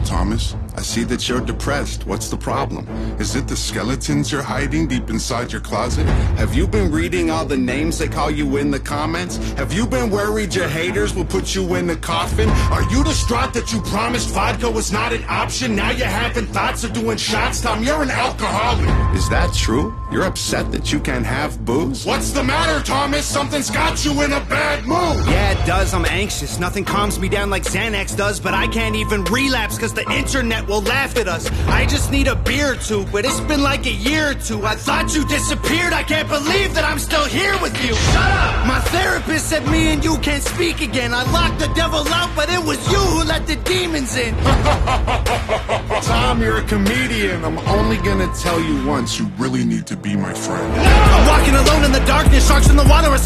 Thomas. I see that you're depressed. What's the problem? Is it the skeletons you're hiding deep inside your closet? Have you been reading all the names they call you in the comments? Have you been worried your haters will put you in the coffin? Are you distraught that you promised vodka was not an option? Now you're having thoughts of doing shots? Tom, you're an alcoholic. Is that true? You're upset that you can't have booze? What's the matter, Thomas? Something's got you in a bad mood. Yeah, it does. I'm anxious. Nothing calms me down like Xanax does, but I can't even relapse because the internet will laugh at us. I just need a beer or two, but it's been like a year or two. I thought you disappeared. I can't believe that I'm still here with you. Shut up! My therapist said me and you can't speak again. I locked the devil out, but it was you who let the demons in. Tom, you're a comedian. I'm only gonna tell you once. You really need to be my friend. No! I'm walking alone in the darkness. Sharks in the water are